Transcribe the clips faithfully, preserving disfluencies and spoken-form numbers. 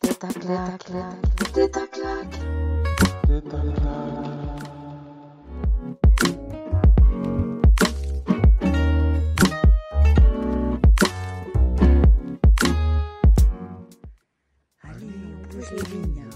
Tête à claque, tête à claque, tête à claque. Allez, on bouge les lignes.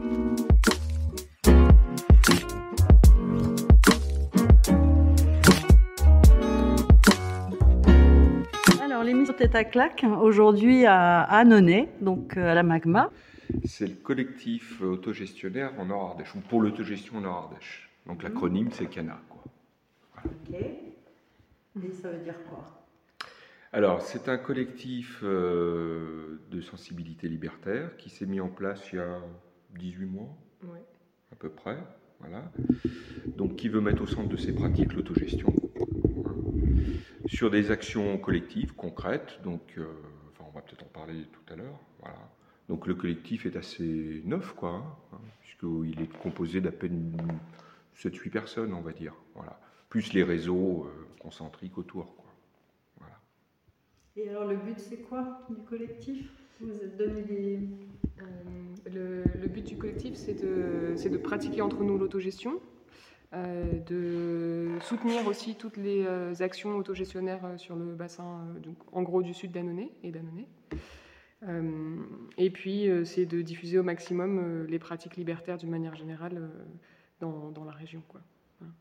Alors, l'émission Tête à claque, aujourd'hui à Annonay, donc à la Magma. C'est le collectif autogestionnaire en Nord-Ardèche, ou pour l'autogestion en Nord-Ardèche. Donc l'acronyme, c'est CANA, quoi. Voilà. Ok. Et ça veut dire quoi? Alors, c'est un collectif euh, de sensibilité libertaire qui s'est mis en place il y a dix-huit mois, Ouais. à peu près. Voilà. Donc, qui veut mettre au centre de ses pratiques l'autogestion, hein, sur des actions collectives, concrètes. Donc, euh, enfin, on va peut-être en parler tout à l'heure. Voilà. Donc, le collectif est assez neuf, quoi, hein, puisqu'il est composé d'à peine sept huit personnes, on va dire. Voilà. Plus les réseaux euh, concentriques autour, quoi. Voilà. Et alors, le but, c'est quoi du collectif? Vous vous êtes donné des... Euh, le, le but du collectif, c'est de, c'est de pratiquer entre nous l'autogestion, euh, de soutenir aussi toutes les euh, actions autogestionnaires euh, sur le bassin, euh, donc, en gros du sud d'Annonay et d'Annonay. Euh, et puis, euh, c'est de diffuser au maximum euh, les pratiques libertaires d'une manière générale euh, dans, dans la région, quoi. Voilà.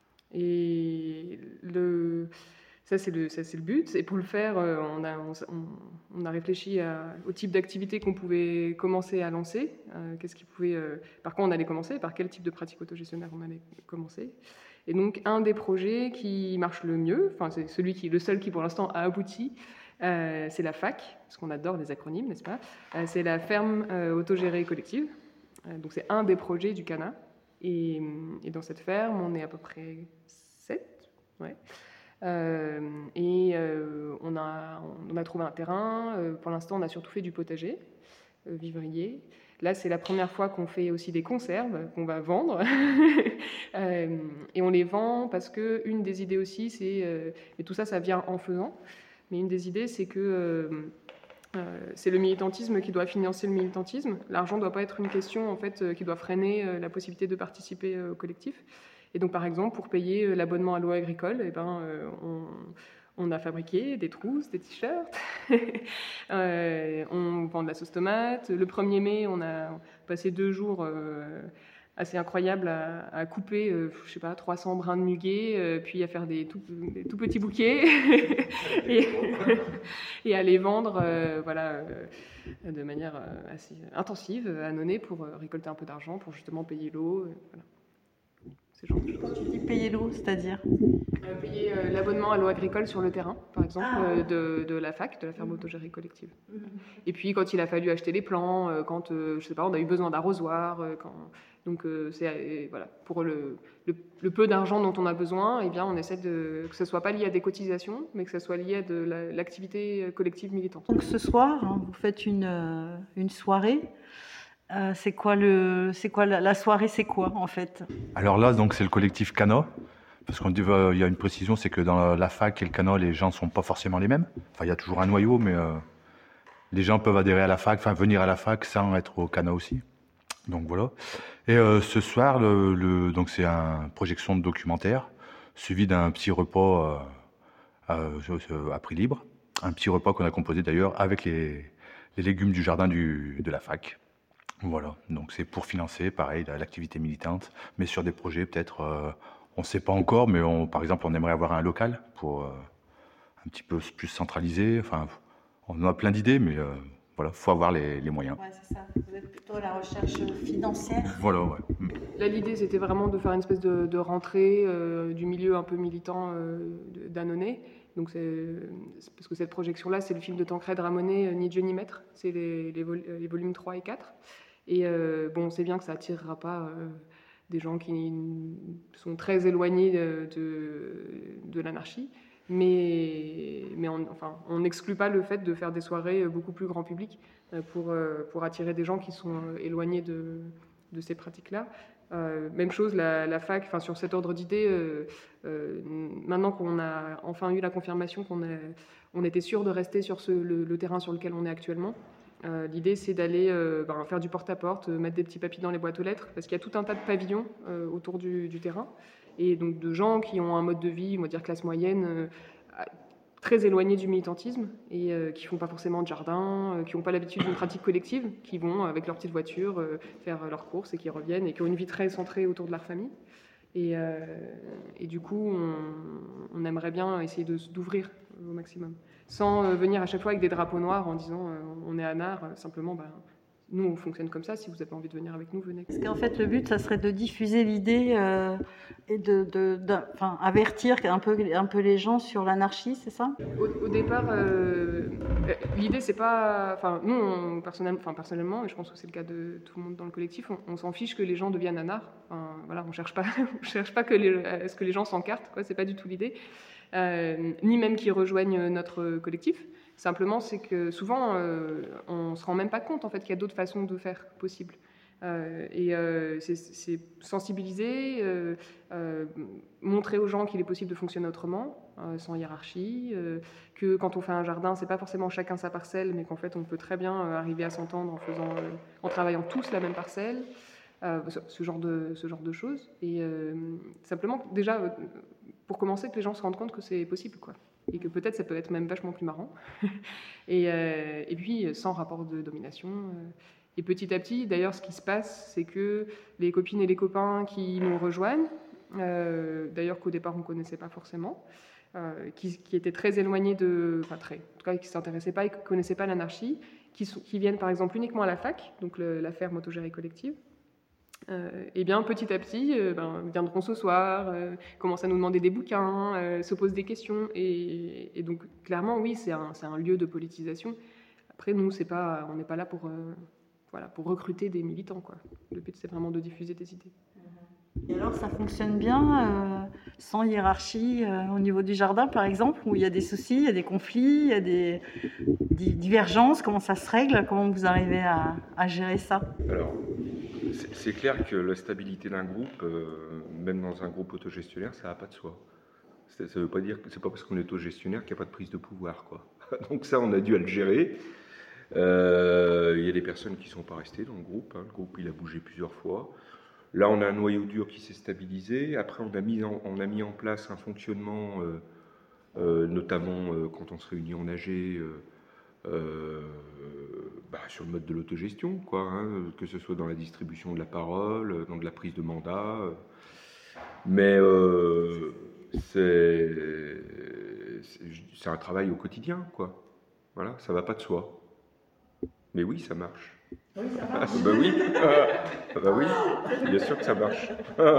Et le... Ça c'est, le, ça, c'est le but. Et pour le faire, euh, on, a, on, on a réfléchi à, au type d'activité qu'on pouvait commencer à lancer. Euh, qu'est-ce qui pouvait, euh, par quoi on allait commencer, par quel type de pratique autogestionnaire on allait commencer. Et donc, un des projets qui marche le mieux, enfin, c'est celui qui, le seul qui pour l'instant a abouti, euh, c'est la F A C, parce qu'on adore les acronymes, n'est-ce pas? euh, C'est la ferme euh, autogérée collective. Euh, donc, c'est un des projets du CANA. Et, et dans cette ferme, on est à peu près sept. Ouais. Euh, et euh, on, a, on a trouvé un terrain. Euh, pour l'instant, on a surtout fait du potager, euh, vivrier. Là, c'est la première fois qu'on fait aussi des conserves qu'on va vendre. euh, et on les vend parce que une des idées aussi, c'est, euh, et tout ça, ça vient en faisant. Mais une des idées, c'est que euh, euh, c'est le militantisme qui doit financer le militantisme. L'argent ne doit pas être une question en fait euh, qui doit freiner euh, la possibilité de participer euh, au collectif. Et donc, par exemple, pour payer l'abonnement à l'eau agricole, eh ben, euh, on, on a fabriqué des trousses, des t-shirts, euh, on vend de la sauce tomate. Le premier mai, on a passé deux jours euh, assez incroyables à, à couper, euh, je sais pas, trois cents brins de muguet, euh, puis à faire des tout, des tout petits bouquets et, et à les vendre, euh, voilà, euh, de manière assez intensive à Annonay pour euh, récolter un peu d'argent pour justement payer l'eau. Euh, voilà. Quand tu dis payer l'eau, c'est-à-dire euh, Payer euh, l'abonnement à l'eau agricole sur le terrain, par exemple, ah. euh, de, de la F A C, de la ferme autogérée collective. Mmh. Et puis quand il a fallu acheter les plants, euh, quand euh, je sais pas, on a eu besoin d'arrosoirs, euh, quand... donc euh, c'est euh, voilà, pour le, le, le peu d'argent dont on a besoin, eh bien on essaie de que ce soit pas lié à des cotisations, mais que ce soit lié à de la, l'activité collective militante. Donc ce soir, hein, vous faites une euh, une soirée. Euh, c'est quoi le, c'est quoi la, la soirée, c'est quoi en fait? Alors là, donc c'est le collectif CANA, parce qu'on dit, euh, il y a une précision, c'est que dans la, la fac et le CANA, les gens sont pas forcément les mêmes. Enfin, il y a toujours un noyau, mais euh, les gens peuvent adhérer à la fac, enfin venir à la fac sans être au CANA aussi. Donc voilà. Et euh, ce soir, le, le, donc c'est une projection de documentaire suivi d'un petit repas euh, à, à prix libre, un petit repas qu'on a composé d'ailleurs avec les, les légumes du jardin du, de la fac. Voilà, donc c'est pour financer, pareil, l'activité militante, mais sur des projets peut-être, euh, on ne sait pas encore, mais on, par exemple, on aimerait avoir un local pour euh, un petit peu plus centralisé. Enfin, on a plein d'idées, mais euh, voilà, faut avoir les, les moyens. Ouais, c'est ça. Vous êtes plutôt à la recherche financière. Voilà, ouais. Là, l'idée, c'était vraiment de faire une espèce de, de rentrée euh, du milieu un peu militant euh, d'Annonay. Donc c'est, c'est parce que cette projection-là, c'est le film de Tancrède Ramonet, Ni Dieu ni Maître. C'est les, les, vol, les volumes trois et quatre. Et euh, bon, on sait bien que ça attirera pas euh, des gens qui sont très éloignés de, de, de l'anarchie, mais, mais on, enfin, on n'exclut pas le fait de faire des soirées beaucoup plus grand public euh, pour, euh, pour attirer des gens qui sont éloignés de, de ces pratiques-là. Euh, même chose, la, la fac, enfin, sur cet ordre d'idée, euh, euh, maintenant qu'on a enfin eu la confirmation qu'on a, on était sûr de rester sur ce, le, le terrain sur lequel on est actuellement, Euh, l'idée, c'est d'aller euh, ben, faire du porte-à-porte, euh, mettre des petits papiers dans les boîtes aux lettres, parce qu'il y a tout un tas de pavillons euh, autour du, du terrain, et donc de gens qui ont un mode de vie, on va dire classe moyenne, euh, très éloigné du militantisme, et euh, qui font pas forcément de jardin, euh, qui n'ont pas l'habitude d'une pratique collective, qui vont avec leur petite voiture euh, faire leurs courses et qui reviennent, et qui ont une vie très centrée autour de leur famille. Et, euh, et du coup, on, on aimerait bien essayer de, d'ouvrir au maximum, sans euh, venir à chaque fois avec des drapeaux noirs en disant euh, on est à Nard, euh, simplement bah, nous on fonctionne comme ça, si vous avez envie de venir avec nous, venez. Parce qu'en fait le but ça serait de diffuser l'idée euh, et de, de, de enfin, avertir un peu, un peu les gens sur l'anarchie, c'est ça? Au, au départ, euh, l'idée c'est pas, enfin nous on, personnellement, enfin, personnellement, et je pense que c'est le cas de tout le monde dans le collectif, on, on s'en fiche que les gens deviennent à Nard. Enfin, voilà, on cherche pas, on cherche pas que les, à ce que les gens s'encartent, quoi, c'est pas du tout l'idée. Euh, ni même qu'ils rejoignent notre collectif. Simplement, c'est que souvent, euh, on ne se rend même pas compte en fait, qu'il y a d'autres façons de faire possibles. Euh, et euh, c'est, c'est sensibiliser, euh, euh, montrer aux gens qu'il est possible de fonctionner autrement, euh, sans hiérarchie, euh, que quand on fait un jardin, c'est pas forcément chacun sa parcelle, mais qu'en fait, on peut très bien euh, arriver à s'entendre en, faisant, euh, en travaillant tous la même parcelle. Euh, ce, genre de, ce genre de choses. Et euh, simplement, déjà, euh, pour commencer, que les gens se rendent compte que c'est possible, quoi. Et que peut-être ça peut être même vachement plus marrant. et, euh, et puis, sans rapport de domination. Euh, et petit à petit, d'ailleurs, ce qui se passe, c'est que les copines et les copains qui nous rejoignent, euh, d'ailleurs qu'au départ on ne connaissait pas forcément, euh, qui, qui étaient très éloignés de... Enfin, très, en tout cas, qui ne s'intéressaient pas et qui ne connaissaient pas l'anarchie, qui, sont, qui viennent par exemple uniquement à la fac, donc le, la ferme autogérée collective, Euh, et bien petit à petit euh, ben, viendront ce soir, euh, commencent à nous demander des bouquins, euh, se posent des questions, et, et donc clairement oui, c'est un, c'est un lieu de politisation. Après nous, c'est pas, on n'est pas là pour, euh, voilà, pour recruter des militants, quoi. Le but c'est vraiment de diffuser des idées. Et alors ça fonctionne bien, euh, sans hiérarchie euh, au niveau du jardin par exemple, où il y a des soucis, il y a des conflits, il y a des, des divergences, comment ça se règle, comment vous arrivez à, à gérer ça? Alors, c'est, c'est clair que la stabilité d'un groupe, euh, même dans un groupe autogestionnaire, ça n'a pas de soi. Ça ne veut pas dire que c'est pas parce qu'on est autogestionnaire qu'il n'y a pas de prise de pouvoir, quoi. Donc ça, on a dû à le gérer. Euh, il y a des personnes qui ne sont pas restées dans le groupe, hein. Le groupe, il a bougé plusieurs fois. Là, on a un noyau dur qui s'est stabilisé. Après, on a mis en, on a mis en place un fonctionnement, euh, euh, notamment euh, quand on se réunit en A G, euh, euh, bah, sur le mode de l'autogestion, quoi, hein, que ce soit dans la distribution de la parole, dans de la prise de mandat. Euh. Mais euh, c'est, c'est, c'est un travail au quotidien, quoi. Voilà, ça ne va pas de soi. Mais oui, ça marche. Oui, ça marche. bah oui, ah, bah oui, bien sûr que ça marche.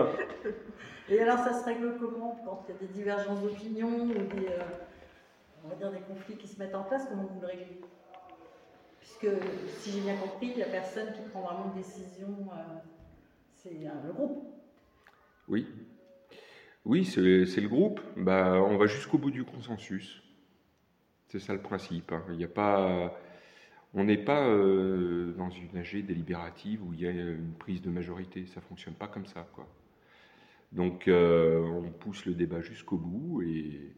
Et alors, ça se règle comment quand il y a des divergences d'opinion ou des, euh, on va dire des conflits qui se mettent en place? Comment vous le réglez? Puisque, si j'ai bien compris, la personne qui prend vraiment une décision, euh, c'est euh, le groupe. Oui, oui, c'est, c'est le groupe. Bah, on va jusqu'au bout du consensus. C'est ça le principe. Hein. Il n'y a pas... On n'est pas euh, dans une A G délibérative où il y a une prise de majorité, ça ne fonctionne pas comme ça, quoi. Donc euh, on pousse le débat jusqu'au bout, et,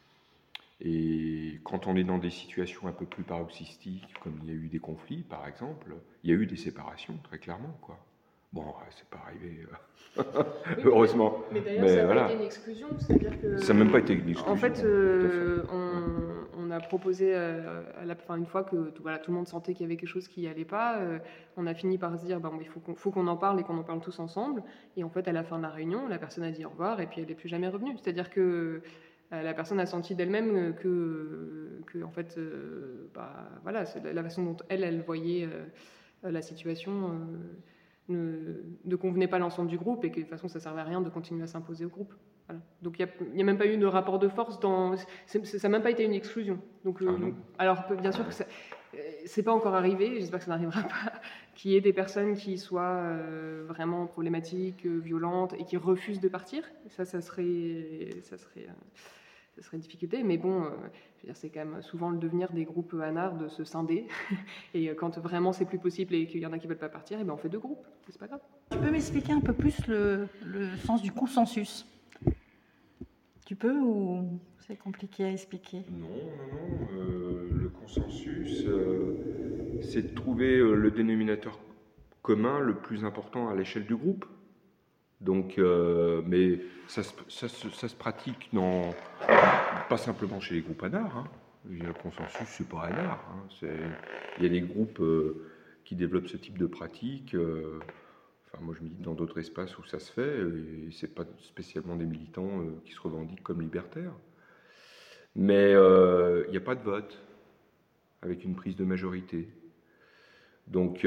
et quand on est dans des situations un peu plus paroxystiques, comme il y a eu des conflits par exemple, il y a eu des séparations très clairement, quoi. Bon, c'est pas arrivé, euh, oui, heureusement. Mais d'ailleurs, mais ça n'a voilà. pas été une exclusion, c'est-à-dire que... Ça n'a même pas été une exclusion. En fait, euh, on, on a proposé, euh, à la, enfin, une fois que tout, voilà, tout le monde sentait qu'il y avait quelque chose qui n'allait pas, euh, on a fini par se dire, bah, il faut qu'on, faut qu'on en parle et qu'on en parle tous ensemble. Et en fait, à la fin de la réunion, la personne a dit au revoir et puis elle n'est plus jamais revenue. C'est-à-dire que euh, la personne a senti d'elle-même que, que en fait, euh, bah, voilà, c'est la, la façon dont elle, elle voyait euh, la situation... Euh, Ne, ne convenait pas à l'ensemble du groupe et que de toute façon ça ne servait à rien de continuer à s'imposer au groupe. Voilà. Donc il n'y a, a même pas eu de rapport de force, dans, c'est, ça n'a même pas été une exclusion. Donc, ah euh, alors bien sûr que ça c'est pas encore arrivé, j'espère que ça n'arrivera pas, qu'il y ait des personnes qui soient euh, vraiment problématiques, euh, violentes et qui refusent de partir. Ça, ça serait, ça serait, euh, ça serait une difficulté, mais bon, euh, je veux dire, c'est quand même souvent le devenir des groupes A N A R de se scinder. Et quand vraiment c'est plus possible et qu'il y en a qui ne veulent pas partir, et ben on fait deux groupes, c'est pas grave. Tu peux m'expliquer un peu plus le, le sens du consensus? Tu peux, ou c'est compliqué à expliquer? Non, non, non. Euh, le consensus, euh, c'est de trouver le dénominateur commun le plus important à l'échelle du groupe. Donc, euh, mais ça se, ça, se, ça se pratique dans, pas simplement chez les groupes ANAR. Hein. Le consensus, c'est pas ANAR. Hein. C'est, il y a des groupes euh, qui développent ce type de pratique. Euh, enfin, moi, je milite dans d'autres espaces où ça se fait, et c'est pas spécialement des militants euh, qui se revendiquent comme libertaires. Mais il euh, n'y a pas de vote avec une prise de majorité. Donc,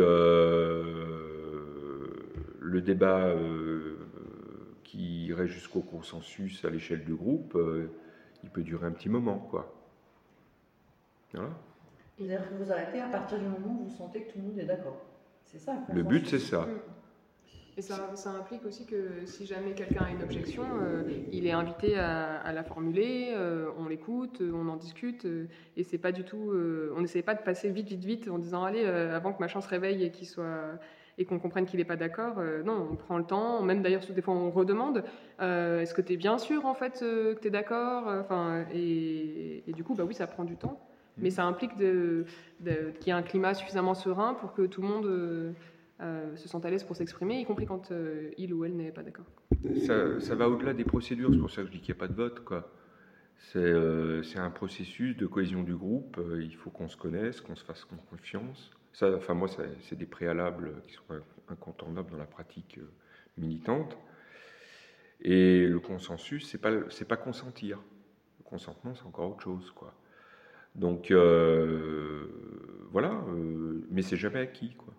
euh, le débat euh, qui irait jusqu'au consensus à l'échelle du groupe, euh, il peut durer un petit moment, quoi. Voilà. C'est-à-dire que vous arrêtez à partir du moment où vous sentez que tout le monde est d'accord. C'est ça. Le but, c'est ça. Et ça, ça implique aussi que si jamais quelqu'un a une objection, euh, il est invité à, à la formuler, euh, on l'écoute, euh, on en discute, euh, et c'est pas du tout, euh, on n'essaie pas de passer vite, vite, vite en disant allez, euh, avant que machin se réveille et qu'il soit et qu'on comprenne qu'il n'est pas d'accord. Euh, non, on prend le temps, même d'ailleurs des fois on redemande, euh, est-ce que tu es bien sûr en fait euh, que tu es d'accord, enfin, et, et du coup bah oui, ça prend du temps, mais ça implique de, de, qu'il y ait un climat suffisamment serein pour que tout le monde euh, Euh, se sentent à l'aise pour s'exprimer, y compris quand euh, il ou elle n'est pas d'accord. Ça, ça va au-delà des procédures, c'est pour ça que je dis qu'il n'y a pas de vote, quoi. C'est, euh, c'est un processus de cohésion du groupe, euh, il faut qu'on se connaisse, qu'on se fasse confiance. Ça, enfin, moi, ça, c'est des préalables qui sont incontournables dans la pratique euh, militante. Et le consensus, c'est pas, c'est pas consentir. Le consentement, c'est encore autre chose, quoi. Donc, euh, voilà, euh, mais c'est jamais acquis, quoi.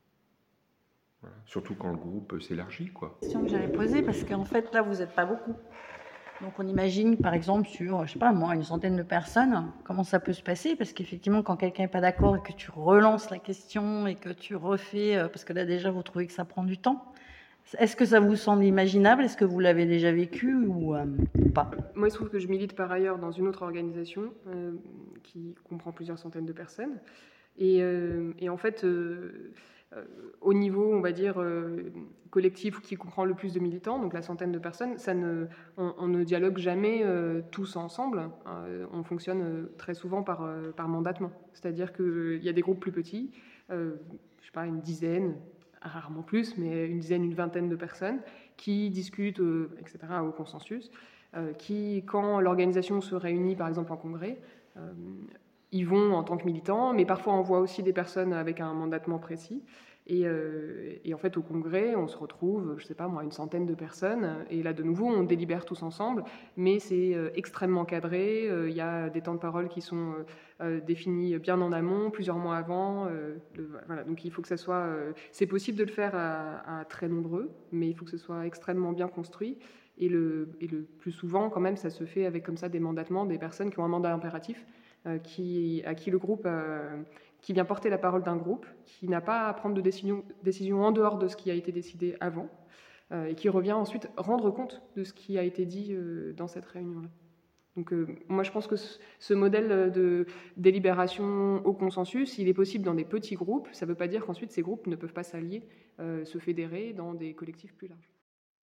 Voilà. Surtout quand le groupe s'élargit, quoi. Question que j'allais poser, parce qu'en fait, là, vous n'êtes pas beaucoup. Donc, on imagine, par exemple, sur, je sais pas moi, une centaine de personnes, comment ça peut se passer? Parce qu'effectivement, quand quelqu'un n'est pas d'accord et que tu relances la question et que tu refais, parce que là, déjà, vous trouvez que ça prend du temps. Est-ce que ça vous semble imaginable? Est-ce que vous l'avez déjà vécu ou, euh, ou pas? Moi, il se trouve que je milite par ailleurs dans une autre organisation euh, qui comprend plusieurs centaines de personnes. Et, euh, et en fait... Euh, Euh, au niveau, on va dire, euh, collectif qui comprend le plus de militants, donc la centaine de personnes, ça ne, on, on ne dialogue jamais euh, tous ensemble. Euh, on fonctionne euh, très souvent par, euh, par mandatement. C'est-à-dire qu'il euh, y a des groupes plus petits, euh, je sais pas, une dizaine, rarement plus, mais une dizaine, une vingtaine de personnes qui discutent, euh, et cetera, au consensus, euh, qui, quand l'organisation se réunit, par exemple en congrès, euh, ils vont en tant que militants, mais parfois on voit aussi des personnes avec un mandatement précis. Et, euh, et en fait, au congrès, on se retrouve, je sais pas moi, une centaine de personnes. Et là, de nouveau, on délibère tous ensemble, mais c'est euh, extrêmement cadré. Il euh, y a des temps de parole qui sont euh, définis bien en amont, plusieurs mois avant. Euh, le, voilà, donc il faut que ça soit... Euh, c'est possible de le faire à, à très nombreux, mais il faut que ce soit extrêmement bien construit. Et le, et le plus souvent, quand même, ça se fait avec comme ça des mandatements, des personnes qui ont un mandat impératif, euh, qui, à qui le groupe... Euh, qui vient porter la parole d'un groupe, qui n'a pas à prendre de décision, décision en dehors de ce qui a été décidé avant, euh, et qui revient ensuite rendre compte de ce qui a été dit euh, dans cette réunion-là. Donc euh, moi je pense que ce, ce modèle de délibération au consensus, il est possible dans des petits groupes, ça ne veut pas dire qu'ensuite ces groupes ne peuvent pas s'allier, euh, se fédérer dans des collectifs plus larges.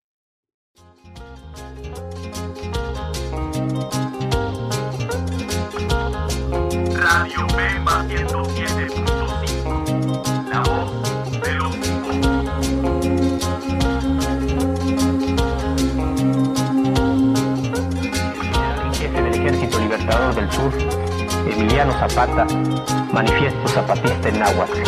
Radio Pemba ciento siete punto cinco, la voz de los El jefe del Ejército Libertador del Sur, Emiliano Zapata, manifiesto zapatista en náhuatl.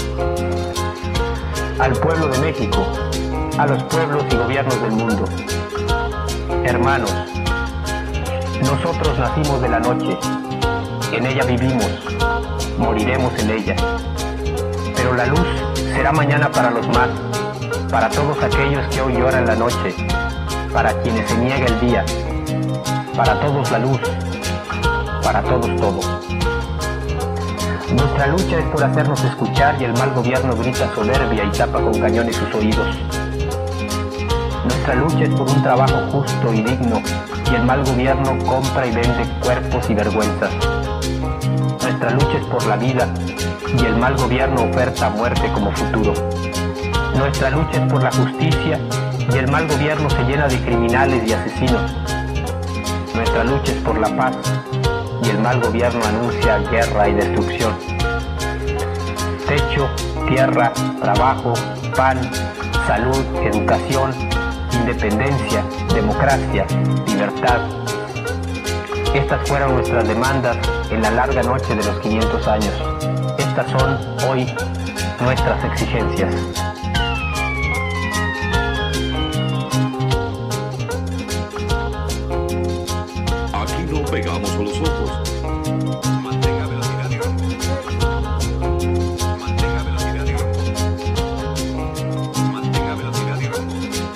Al pueblo de México, a los pueblos y gobiernos del mundo. Hermanos, nosotros nacimos de la noche. En ella vivimos, moriremos en ella. Pero la luz será mañana para los más, para todos aquellos que hoy lloran la noche, para quienes se niega el día, para todos la luz, para todos todo. Nuestra lucha es por hacernos escuchar y el mal gobierno grita soberbia y tapa con cañones sus oídos. Nuestra lucha es por un trabajo justo y digno y el mal gobierno compra y vende cuerpos y vergüenzas. Nuestra lucha es por la vida y el mal gobierno oferta muerte como futuro. Nuestra lucha es por la justicia y el mal gobierno se llena de criminales y asesinos. Nuestra lucha es por la paz y el mal gobierno anuncia guerra y destrucción. tierra, trabajo, pan, salud, educación, independencia, democracia, libertad. Estas fueron nuestras demandas en la larga noche de los quinientos años. Estas son hoy nuestras exigencias. Aquí no pegamos a los ojos. Mantenga velocidad de rumbo. Mantenga velocidad de rumbo. Mantenga velocidad de rumbo.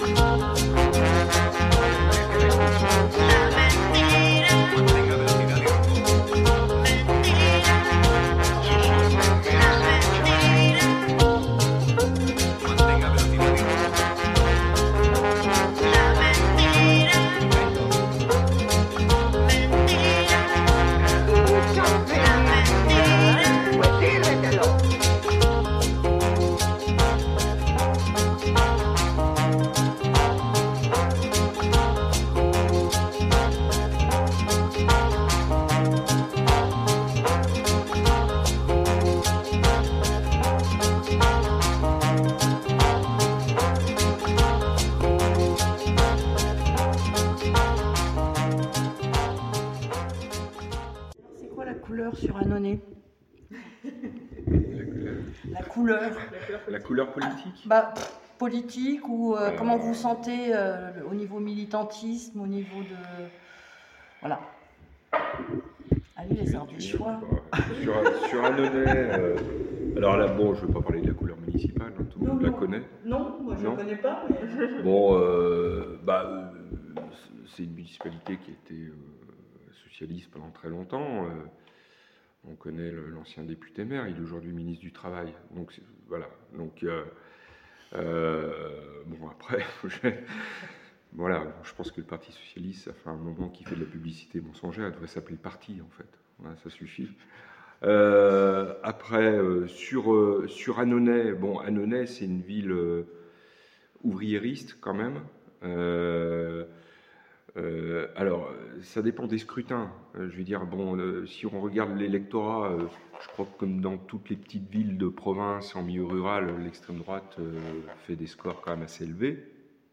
Mantenga velocidad de rumbo. Mantenga velocidad de rumbo. C'est quoi la couleur sur Annonay? La couleur La couleur politique. bah, pff, politique ou euh, Euh, comment vous vous sentez euh, au niveau militantisme, au niveau de... Voilà. Allez, les arts des choix. Sur, sur Annonay, euh, alors là, bon, je ne vais pas parler de la couleur municipale, hein, tout le monde la connaît. Non, moi je Non. ne connais pas. Mais... Bon, euh, bah, euh, c'est une municipalité qui était euh, socialiste pendant très longtemps. euh, on connaît le- l'ancien député maire, il est aujourd'hui ministre du Travail. Donc c'est- voilà. Donc euh, euh, bon après, je- voilà, je pense que le Parti socialiste, ça fait un moment qu'il fait de la publicité mensongère, elle devrait s'appeler parti en fait. Voilà, ça suffit. Euh, après, euh, sur, euh, sur Annonay, bon, Annonay, c'est une ville euh, ouvriériste quand même. Euh, euh, alors, ça dépend des scrutins. Euh, je veux dire, bon, euh, si on regarde l'électorat, euh, je crois que comme dans toutes les petites villes de province en milieu rural, l'extrême droite euh, fait des scores quand même assez élevés.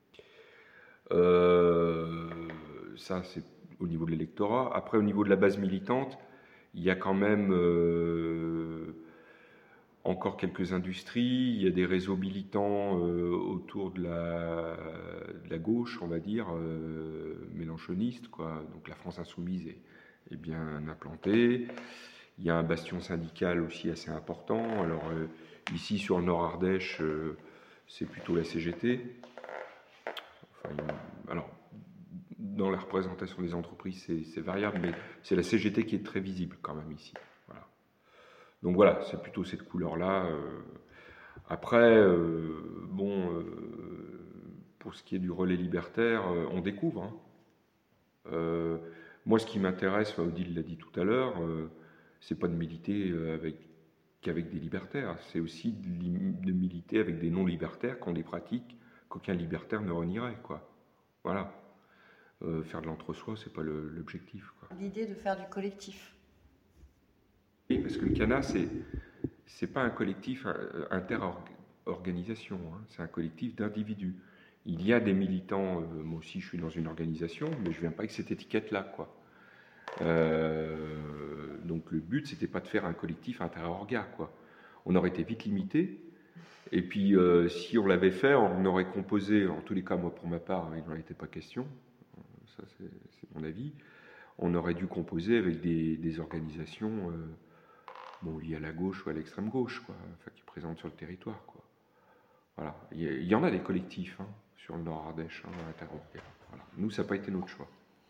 Euh, ça, c'est au niveau de l'électorat. Après, au niveau de la base militante, il y a quand même euh, encore quelques industries, il y a des réseaux militants euh, autour de la, de la gauche, on va dire, euh, mélenchoniste, quoi. Donc la France insoumise est, est bien implantée. Il y a un bastion syndical aussi assez important. Alors euh, ici, sur le Nord-Ardèche, euh, c'est plutôt la C G T. Enfin, il y a- alors, dans la représentation des entreprises, c'est, c'est variable, mais c'est la C G T qui est très visible quand même ici. Voilà. Donc voilà, c'est plutôt cette couleur-là. euh. Après, euh, bon, euh, pour ce qui est du relais libertaire, euh, on découvre. hein. Euh, moi, ce qui m'intéresse, enfin, Odile l'a dit tout à l'heure, euh, c'est pas de militer euh, avec, qu'avec des libertaires, c'est aussi de, lim- de militer avec des non-libertaires qui ont des pratiques qu'aucun libertaire ne renierait, quoi. Voilà. Euh, faire de l'entre-soi, c'est pas le- l'objectif, quoi. L'idée de faire du collectif. Oui, parce que le C A N A, c'est c'est pas un collectif euh, inter-organisation, hein, c'est un collectif d'individus. Il y a des militants, euh, moi aussi je suis dans une organisation, mais je viens pas avec cette étiquette-là, quoi. Euh, donc le but, c'était pas de faire un collectif inter-orga, quoi. On aurait été vite limité. Et puis, euh, si on l'avait fait, on aurait composé, en tous les cas, moi pour ma part, il n'en était pas question, ça c'est, c'est mon avis, on aurait dû composer avec des, des organisations euh, bon, liées à la gauche ou à l'extrême gauche, quoi, enfin, qui présentent sur le territoire, quoi. Voilà. Il y, a- il y en a des collectifs hein, sur le Nord-Ardèche, hein, inter-orga. Voilà. Nous, ça n'a pas été notre choix.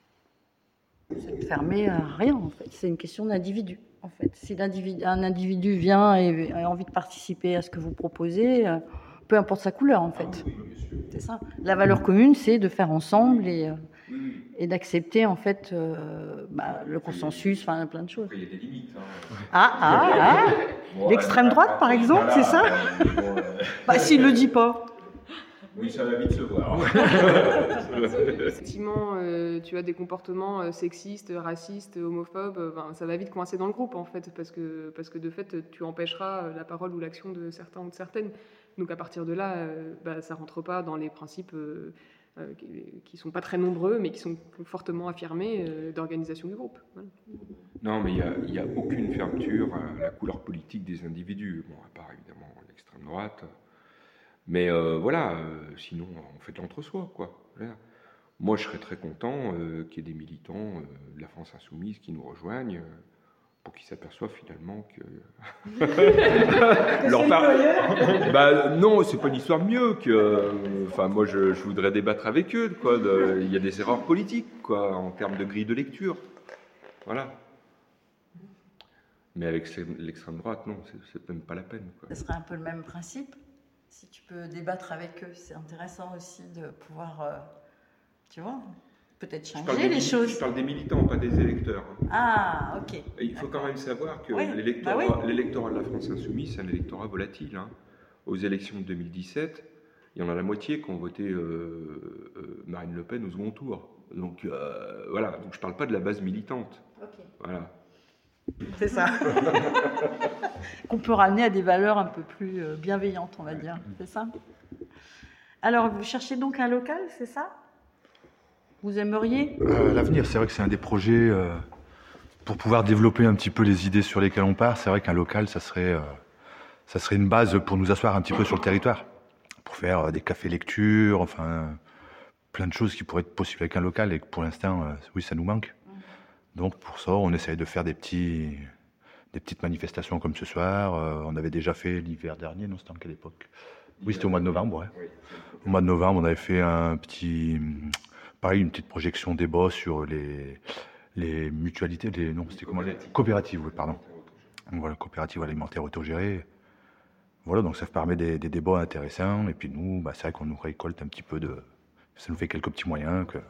C'est fermé à rien, en fait. C'est une question d'individu, en fait. Si l'individu- un individu vient et a envie de participer à ce que vous proposez, euh, peu importe sa couleur, en fait. C'est ça. La valeur commune, c'est de faire ensemble et, euh, et d'accepter, en fait, euh, bah, le consensus, enfin, plein de choses. Après, il y a des limites. hein. Ah, ah, ah Bon, L'extrême euh, droite, par exemple, voilà, c'est ça euh, bon, euh, Bah, s'il le dit pas. Oui, ça va vite se voir. Effectivement, euh, tu as des comportements euh, sexistes, racistes, homophobes, euh, ben, ça va vite coincer dans le groupe en fait, parce que, parce que de fait, tu empêcheras la parole ou l'action de certains ou de certaines. Donc à partir de là, euh, bah, ça ne rentre pas dans les principes euh, euh, qui ne sont pas très nombreux, mais qui sont fortement affirmés euh, d'organisation du groupe. Voilà. Non, mais il n'y a, a aucune fermeture à la couleur politique des individus. Bon, à part évidemment l'extrême droite. Mais euh, voilà, euh, sinon on fait de l'entre-soi, quoi. Voilà. Moi, je serais très content euh, qu'il y ait des militants euh, de la France Insoumise qui nous rejoignent euh, pour qu'ils s'aperçoivent finalement que... Leur par... bah, non, c'est pas une histoire de mieux que... Enfin, moi, je, je voudrais débattre avec eux, quoi. De... Il y a des erreurs politiques, quoi, en termes de grille de lecture. Voilà. Mais avec l'extrême droite, non, c'est même pas la peine, quoi. Ce serait un peu le même principe. Si tu peux débattre avec eux, c'est intéressant aussi de pouvoir, euh, tu vois, peut-être changer les choses. Je parle des militants, pas des électeurs. Ah, ok. Et il faut quand même savoir que oui, l'électorat, bah oui. l'électorat de la France Insoumise, c'est un électorat volatile. Hein. Aux élections de deux mille dix-sept, il y en a la moitié qui ont voté euh, euh, Marine Le Pen au second tour. Donc euh, voilà, donc je ne parle pas de la base militante. Ok. Voilà. C'est ça. Qu'on peut ramener à des valeurs un peu plus bienveillantes, on va dire. C'est ça. Alors, vous cherchez donc un local, c'est ça? Vous aimeriez euh, L'avenir, c'est vrai que c'est un des projets euh, pour pouvoir développer un petit peu les idées sur lesquelles on part. C'est vrai qu'un local, ça serait, euh, ça serait une base pour nous asseoir un petit peu sur le territoire, pour faire euh, des cafés lecture, enfin, euh, plein de choses qui pourraient être possibles avec un local et que pour l'instant, euh, oui, ça nous manque. Donc pour ça, on essaye de faire des, petits, des petites manifestations comme ce soir. Euh, on avait déjà fait l'hiver dernier, non, c'était en quelle époque? Oui, c'était au mois de novembre, ouais. Oui. Au mois de novembre, on avait fait un petit, pareil, une petite projection débat sur les, les mutualités, les, non, c'était comment les coopératives, oui, pardon. Donc, voilà, coopératives alimentaires autogérées. Voilà, donc ça permet des, des débats intéressants. Et puis nous, bah, c'est vrai qu'on nous récolte un petit peu de, ça nous fait quelques petits moyens que.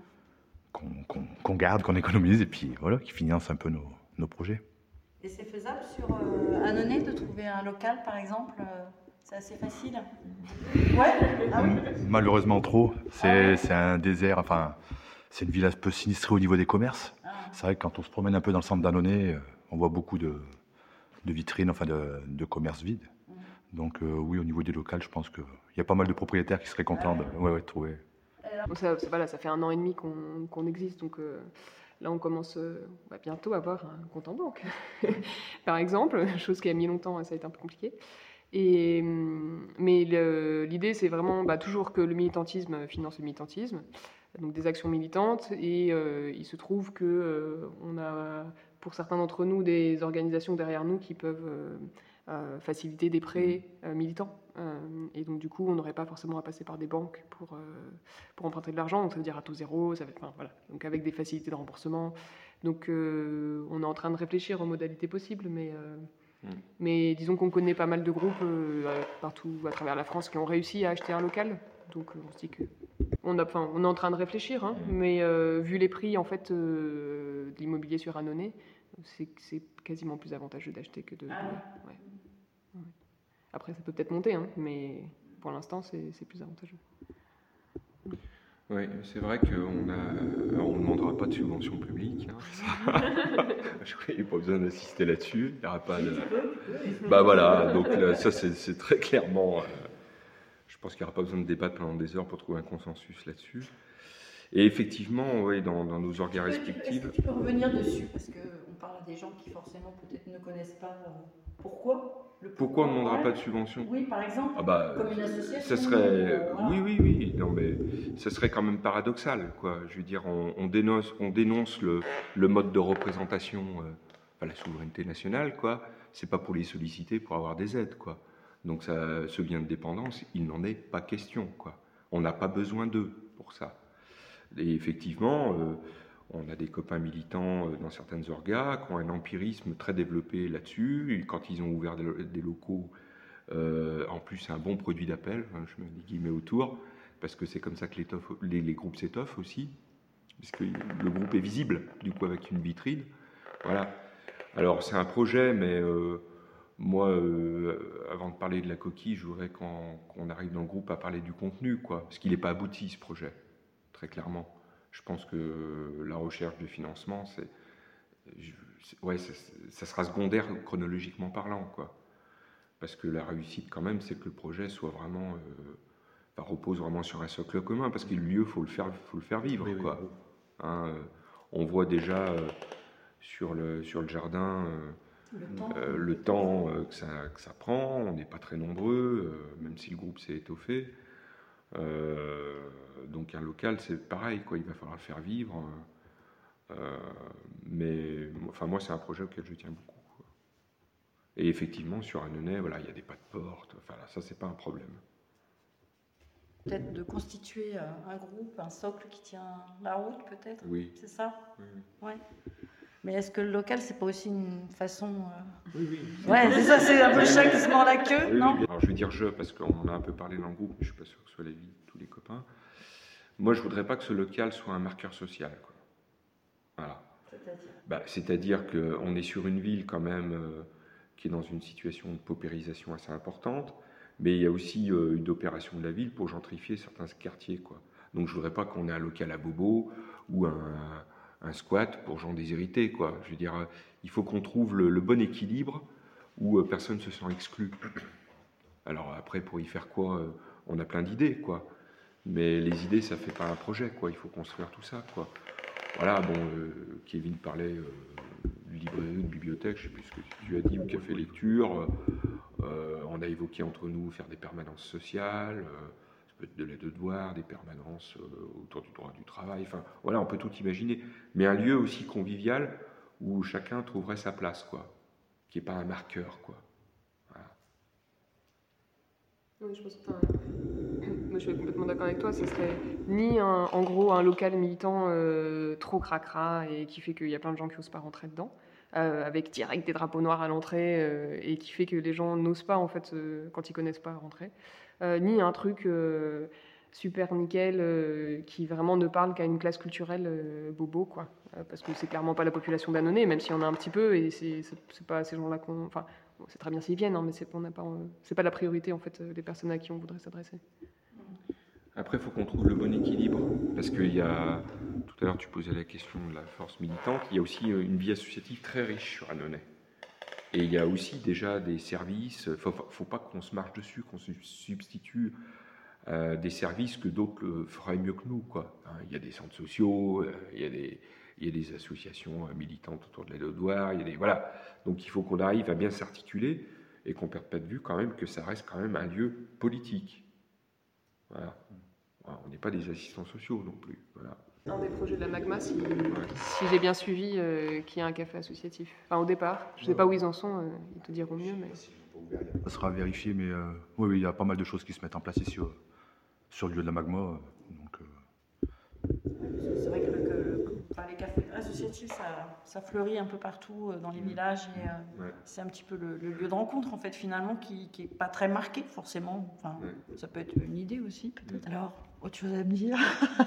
Qu'on, qu'on, qu'on garde, qu'on économise et puis voilà, qui financent un peu nos, nos projets. Et c'est faisable sur euh, Annonay de trouver un local par exemple euh, c'est assez facile? Ouais. Ah oui. Malheureusement trop, c'est, ah ouais. c'est un désert, enfin c'est une ville un peu sinistrée au niveau des commerces. Ah. C'est vrai que quand on se promène un peu dans le centre d'Annonay, on voit beaucoup de, de vitrines, enfin de, de commerces vides. Mmh. Donc euh, oui, au niveau des locales, je pense qu'il y a pas mal de propriétaires qui seraient contents ah ouais. de ouais, ouais, trouver. Donc ça, ça, voilà, ça fait un an et demi qu'on, qu'on existe, donc euh, là on commence euh, bah, bientôt à avoir un compte en banque, par exemple, chose qui a mis longtemps, ça a été un peu compliqué. Et, mais le, l'idée c'est vraiment bah, toujours que le militantisme finance le militantisme, donc des actions militantes, et euh, il se trouve que euh, on a pour certains d'entre nous des organisations derrière nous qui peuvent euh, euh, faciliter des prêts euh, militants. Euh, et donc du coup, on n'aurait pas forcément à passer par des banques pour, euh, pour emprunter de l'argent, donc ça veut dire à taux zéro, ça veut, enfin, voilà. Donc avec des facilités de remboursement. Donc euh, on est en train de réfléchir aux modalités possibles, mais, euh, mmh. mais disons qu'on connaît pas mal de groupes euh, partout à travers la France qui ont réussi à acheter un local. Donc on se dit que on, a, enfin, on est en train de réfléchir, hein, mmh. mais euh, vu les prix en fait euh, de l'immobilier sur Annonay, c'est, c'est quasiment plus avantageux d'acheter que de. Ah. Ouais. Ouais. Après, ça peut peut-être monter, hein, mais pour l'instant, c'est, c'est plus avantageux. Oui, c'est vrai qu'on a, on ne demandera pas de subvention publique. Hein, je crois qu'il n'y a pas besoin d'assister là-dessus. Il n'y aura pas de. Bah voilà, donc là, ça c'est, c'est très clairement. Euh, je pense qu'il n'y aura pas besoin de débattre pendant des heures pour trouver un consensus là-dessus. Et effectivement, oui, dans, dans nos orgas respectifs. Est-ce que tu peux revenir dessus? Parce qu'on parle à des gens qui forcément peut-être ne connaissent pas euh, pourquoi. Le pourquoi on ne demandera pas de subvention? Oui, par exemple, ah bah, comme une association. Ça serait, euh, voilà. Oui, oui, oui. Non, mais ça serait quand même paradoxal, quoi. Je veux dire, on, on dénonce, on dénonce le, le mode de représentation, euh, enfin, la souveraineté nationale, quoi. C'est pas pour les solliciter pour avoir des aides, quoi. Donc, ça, ce lien de dépendance, il n'en est pas question, quoi. On n'a pas besoin d'eux pour ça. Et effectivement, euh, on a des copains militants dans certaines orgas qui ont un empirisme très développé là-dessus. Et quand ils ont ouvert des locaux, euh, en plus c'est un bon produit d'appel, hein, je mets des guillemets autour, parce que c'est comme ça que les, les groupes s'étoffent aussi, puisque le groupe est visible, du coup avec une vitrine. Voilà. Alors c'est un projet, mais euh, moi, euh, avant de parler de la coquille, je voudrais qu'on, qu'on arrive dans le groupe à parler du contenu, quoi, parce qu'il n'est pas abouti, ce projet, très clairement. Je pense que la recherche de financement, c'est, c'est ouais, ça, ça sera secondaire chronologiquement parlant, quoi. Parce que la réussite, quand même, c'est que le projet soit vraiment, euh, enfin, repose vraiment sur un socle commun, parce que le lieu, faut le faire, faut le faire vivre, oui, quoi. Oui, oui. Hein, euh, on voit déjà euh, sur le sur le jardin euh, le temps, euh, le temps euh, que, ça, que ça prend. On n'est pas très nombreux, euh, même si le groupe s'est étoffé. Euh, donc un local, c'est pareil, quoi. Il va falloir le faire vivre. Euh, mais enfin, moi, c'est un projet auquel je tiens beaucoup. Quoi. Et effectivement, sur Annonay, voilà, il y a des pas de porte. Enfin, là, ça, c'est pas un problème. Peut-être de constituer un groupe, un socle qui tient la route, peut-être. Oui. C'est ça. Oui. Ouais. Mais est-ce que le local, c'est pas aussi une façon euh... Oui, oui. Ouais, c'est ça, c'est un peu le chat qui se mord la queue, oui, non? Oui, alors je vais dire je parce qu'on en a un peu parlé dans le groupe, mais je suis pas sûr que ce soit l'avis de tous les copains. Moi, je voudrais pas que ce local soit un marqueur social, quoi. Voilà. C'est-à-dire bah, c'est-à-dire qu'on est sur une ville quand même euh, qui est dans une situation de paupérisation assez importante. Mais il y a aussi euh, une opération de la ville pour gentrifier certains quartiers, quoi. Donc je voudrais pas qu'on ait un local à bobo ou un, un squat pour gens déshérités, quoi. Je veux dire, euh, il faut qu'on trouve le, le bon équilibre où euh, personne se sent exclu. Alors après, pour y faire quoi, euh, on a plein d'idées, quoi. Mais les idées, ça fait pas un projet, quoi. Il faut construire tout ça, quoi. Voilà, bon, euh, Kevin parlait euh, de librairie, de bibliothèque, je sais plus ce que tu as dit, ou café lecture. Euh, Euh, on a évoqué entre nous faire des permanences sociales, euh, ça peut être de l'aide de devoir, des permanences euh, autour du droit du travail, enfin voilà, on peut tout imaginer. Mais un lieu aussi convivial où chacun trouverait sa place, quoi, qui n'est pas un marqueur, quoi. Voilà. Oui, je pense que moi je suis complètement d'accord avec toi, ce serait ni un, en gros un local militant euh, trop cracra et qui fait qu'il y a plein de gens qui n'osent pas rentrer dedans. Euh, avec direct des drapeaux noirs à l'entrée euh, et qui fait que les gens n'osent pas en fait euh, quand ils connaissent pas rentrer, euh, ni un truc euh, super nickel euh, qui vraiment ne parle qu'à une classe culturelle euh, bobo, quoi, euh, parce que c'est clairement pas la population d'Annonay, même si on a un petit peu et c'est, c'est, c'est pas ces gens-là qu'on, enfin bon, c'est très bien s'ils viennent, hein, mais c'est, on n'a pas, euh, c'est pas la priorité en fait des personnes à qui on voudrait s'adresser. Après, il faut qu'on trouve le bon équilibre, parce qu'il y a, tout à l'heure tu posais la question de la force militante, il y a aussi une vie associative très riche sur Annonay. Et il y a aussi déjà des services, il ne faut, faut pas qu'on se marche dessus, qu'on se substitue à des services que d'autres feraient mieux que nous, quoi. Il y a des centres sociaux, il y a des, il y a des associations militantes autour de l'aide aux devoirs, il y a des, voilà. Donc il faut qu'on arrive à bien s'articuler et qu'on ne perde pas de vue quand même que ça reste quand même un lieu politique. Voilà. On n'est pas des assistants sociaux non plus. Voilà. Un des projets de la Magma, si, ouais. si j'ai bien suivi, euh, qui est un café associatif. Enfin, au départ, je ne sais pas où ils en sont, euh, ils te diront mieux. Mais... Ça sera vérifié, mais euh, oui, oui, il y a pas mal de choses qui se mettent en place ici, euh, sur le lieu de la Magma. Euh, donc, euh... C'est vrai que, le, que le, enfin, les cafés associatifs, ça, ça fleurit un peu partout dans les villages. Et, euh, ouais. C'est un petit peu le, le lieu de rencontre, en fait, finalement, qui n'est pas très marqué, forcément. Enfin, ouais. Ça peut être une idée aussi, peut-être. Alors, autre chose à me dire?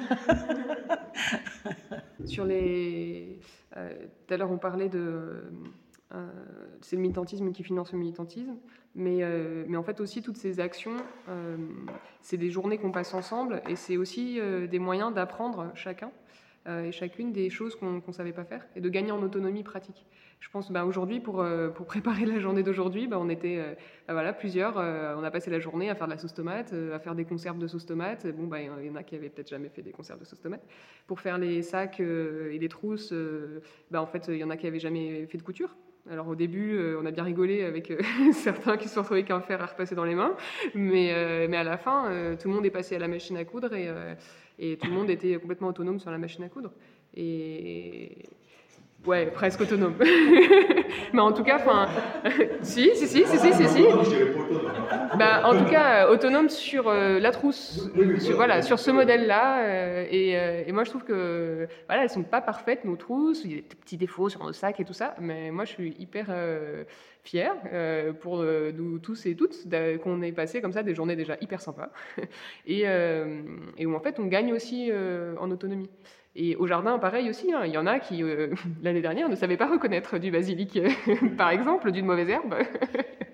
Sur les... Euh, tout à l'heure, on parlait de... Euh, c'est le militantisme qui finance le militantisme, mais, euh, mais en fait aussi toutes ces actions, euh, c'est des journées qu'on passe ensemble et c'est aussi euh, des moyens d'apprendre chacun euh, et chacune des choses qu'on ne savait pas faire et de gagner en autonomie pratique. Je pense bah, aujourd'hui, pour, euh, pour préparer la journée d'aujourd'hui, bah, on était euh, bah, voilà, plusieurs, euh, on a passé la journée à faire de la sauce tomate, euh, à faire des conserves de sauce tomate. Bon, bah, il y en a qui avaient peut-être jamais fait des conserves de sauce tomate. Pour faire les sacs euh, et les trousses, euh, bah, en fait, il y en a qui n'avaient jamais fait de couture. Alors au début, euh, on a bien rigolé avec euh, certains qui se sont retrouvés qu'un fer à repasser dans les mains, mais, euh, mais à la fin, euh, tout le monde est passé à la machine à coudre et, euh, et tout le monde était complètement autonome sur la machine à coudre. Et... Ouais, presque autonome. Mais en tout cas, enfin, si, si, si, si, si, si, si. Bah, en tout cas, euh, autonome sur euh, la trousse, sur, voilà, sur ce modèle-là. Euh, et, euh, et moi, je trouve que, voilà, elles sont pas parfaites nos trousses. Il y a des petits défauts sur nos sacs et tout ça. Mais moi, je suis hyper euh, fière euh, pour euh, nous tous et toutes qu'on ait passé comme ça des journées déjà hyper sympas et, euh, et où en fait, on gagne aussi euh, en autonomie. Et au jardin, pareil aussi, hein, il y en a qui, euh, l'année dernière, ne savaient pas reconnaître du basilic, euh, par exemple, d'une mauvaise herbe.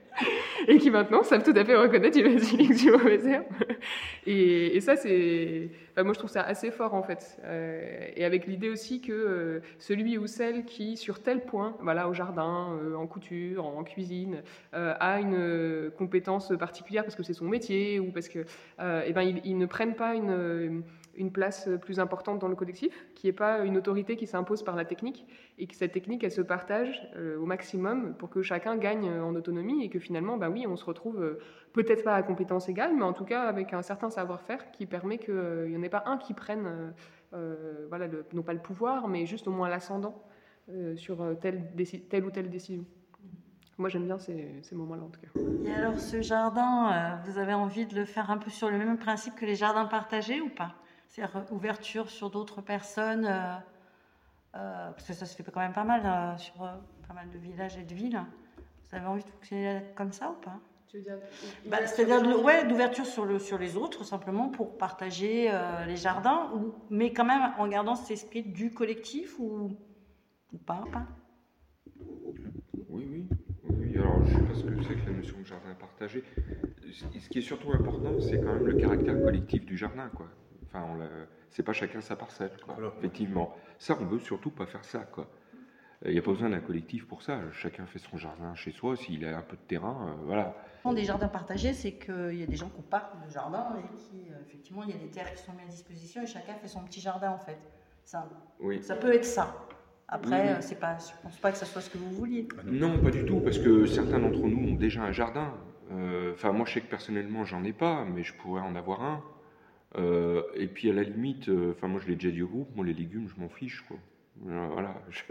qui maintenant savent tout à fait reconnaître du basilic du mauvais herbe. Et, et ça, c'est, enfin, moi je trouve ça assez fort en fait. Euh, et avec l'idée aussi que euh, celui ou celle qui, sur tel point, voilà, au jardin, euh, en couture, en cuisine, euh, a une euh, compétence particulière parce que c'est son métier ou parce que, euh, eh ben, ils, ils ne prennent pas une une place plus importante dans le collectif, qui n'est pas une autorité qui s'impose par la technique, et que cette technique, elle se partage euh, au maximum pour que chacun gagne en autonomie, et que finalement, bah oui, on se retrouve euh, peut-être pas à compétence égale, mais en tout cas avec un certain savoir-faire qui permet qu'il euh, n'y en ait pas un qui prenne, euh, euh, voilà, le, non pas le pouvoir, mais juste au moins l'ascendant euh, sur telle, telle ou telle décision. Moi, j'aime bien ces, ces moments-là, en tout cas. Et alors, ce jardin, euh, vous avez envie de le faire un peu sur le même principe que les jardins partagés ou pas ? C'est-à-dire ouverture sur d'autres personnes, euh, euh, parce que ça se fait quand même pas mal euh, sur euh, pas mal de villages et de villes. Vous avez envie de fonctionner comme ça ou pas ? Tu veux dire bah, c'est-à-dire de, ouais, d'ouverture sur, le, sur les autres, simplement pour partager euh, les jardins, ou, mais quand même en gardant cet esprit du collectif ou, ou pas, pas Oui, oui. Oui, alors je ne sais pas ce que c'est que la notion de jardin partagé. Ce qui est surtout important, c'est quand même le caractère collectif du jardin, quoi. Enfin, on l'a... c'est pas chacun sa parcelle, quoi. Voilà. Effectivement. Ça, on veut surtout pas faire ça, quoi. Il n'y a pas besoin d'un collectif pour ça. Chacun fait son jardin chez soi. S'il a un peu de terrain, euh, voilà. Des jardins partagés, c'est qu'il y a des gens qui ont pas de jardin et qui, euh, effectivement, il y a des terres qui sont mises à disposition et chacun fait son petit jardin, en fait. Ça, oui. Ça peut être ça. Après, oui, oui. C'est pas, je ne pense pas que ce soit ce que vous vouliez. Non, pas du tout, parce que certains d'entre nous ont déjà un jardin. Enfin, euh, moi, je sais que personnellement, j'en ai pas, mais je pourrais en avoir un. Euh, et puis à la limite, enfin euh, moi je l'ai déjà dit au groupe, moi les légumes je m'en fiche, quoi. Voilà.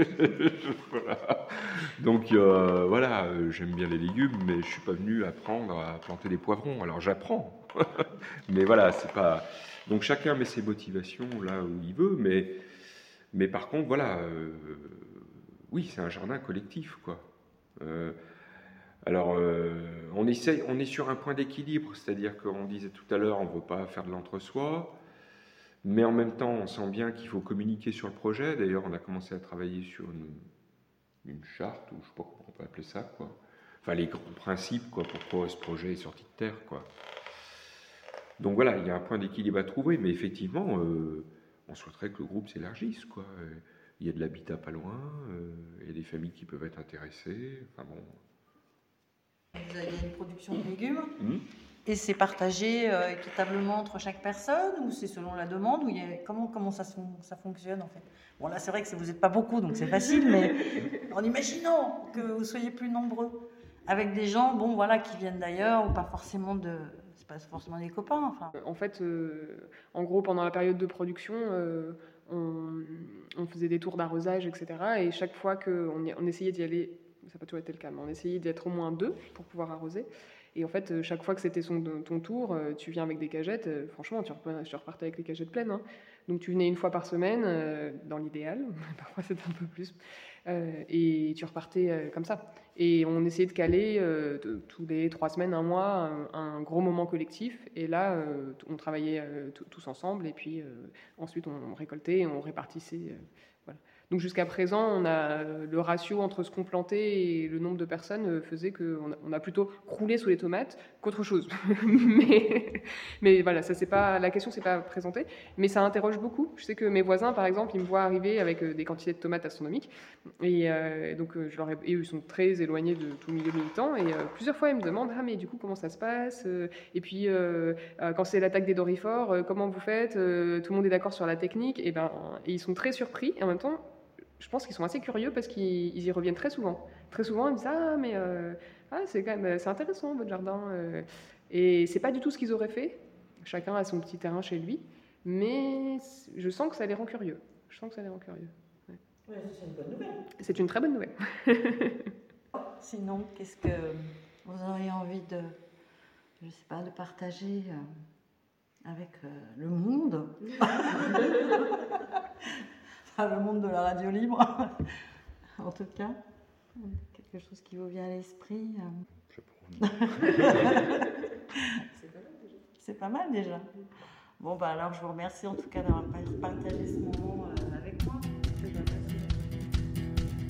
Voilà. Donc euh, voilà, j'aime bien les légumes, mais je suis pas venu apprendre à planter des poivrons. Alors j'apprends, mais voilà, c'est pas. Donc chacun met ses motivations là où il veut, mais mais par contre voilà, euh, oui c'est un jardin collectif, quoi. Euh, Alors, euh, on, essaye, on est sur un point d'équilibre, c'est-à-dire qu'on disait tout à l'heure, on ne veut pas faire de l'entre-soi, mais en même temps, on sent bien qu'il faut communiquer sur le projet. D'ailleurs, on a commencé à travailler sur une, une charte, ou je ne sais pas comment on peut appeler ça, quoi. Enfin, les grands principes, quoi, pourquoi ce projet est sorti de terre, quoi. Donc voilà, il y a un point d'équilibre à trouver, mais effectivement, euh, on souhaiterait que le groupe s'élargisse, quoi. Il y a de l'habitat pas loin, euh, il y a des familles qui peuvent être intéressées, enfin bon... Vous avez une production de légumes mmh. et c'est partagé euh, équitablement entre chaque personne ou c'est selon la demande ou il y a, comment, comment ça, ça fonctionne en fait? Bon là c'est vrai que vous n'êtes pas beaucoup donc c'est facile mais en imaginant que vous soyez plus nombreux avec des gens bon, voilà, qui viennent d'ailleurs ou pas forcément de... C'est pas forcément des copains. Enfin. En fait, euh, en gros pendant la période de production, euh, on, on faisait des tours d'arrosage et cetera. Et chaque fois qu'on on essayait d'y aller... Ça n'a pas toujours été le cas, mais on essayait d'être au moins deux pour pouvoir arroser. Et en fait, chaque fois que c'était son, ton tour, tu viens avec des cagettes. Franchement, tu repartais avec les cagettes pleines. Hein. Donc tu venais une fois par semaine, euh, dans l'idéal. Parfois c'était un peu plus. Euh, et tu repartais euh, comme ça. Et on essayait de caler euh, de, tous les trois semaines, un mois, un, un gros moment collectif. Et là, euh, on travaillait euh, tous ensemble. Et puis euh, ensuite, on récoltait et on répartissait. Euh, voilà. Donc jusqu'à présent, on a le ratio entre ce qu'on plantait et le nombre de personnes faisait qu'on a, on a plutôt croulé sous les tomates qu'autre chose. mais, mais voilà, ça c'est pas, la question s'est pas présentée, mais ça interroge beaucoup. Je sais que mes voisins, par exemple, ils me voient arriver avec des quantités de tomates astronomiques, et euh, donc je leur ai, et ils sont très éloignés de tout milieu militant, et euh, plusieurs fois ils me demandent ah mais du coup comment ça se passe, et puis euh, quand c'est l'attaque des dorifores, comment vous faites, tout le monde est d'accord sur la technique, et ben et ils sont très surpris, et en même temps je pense qu'ils sont assez curieux parce qu'ils y reviennent très souvent. Très souvent, ils me disent « Ah, mais euh, ah, c'est quand même c'est intéressant, votre jardin. Euh. » Et c'est pas du tout ce qu'ils auraient fait. Chacun a son petit terrain chez lui. Mais je sens que ça les rend curieux. Je sens que ça les rend curieux. Ouais. Ouais, c'est une bonne nouvelle. C'est une très bonne nouvelle. Sinon, qu'est-ce que vous auriez envie de, je sais pas, de partager euh, avec euh, le monde le monde de la radio libre, en tout cas. Quelque chose qui vous vient à l'esprit. Je C'est pas mal déjà. Bon, bah alors je vous remercie en tout cas d'avoir partagé ce moment avec moi. C'est pas facile.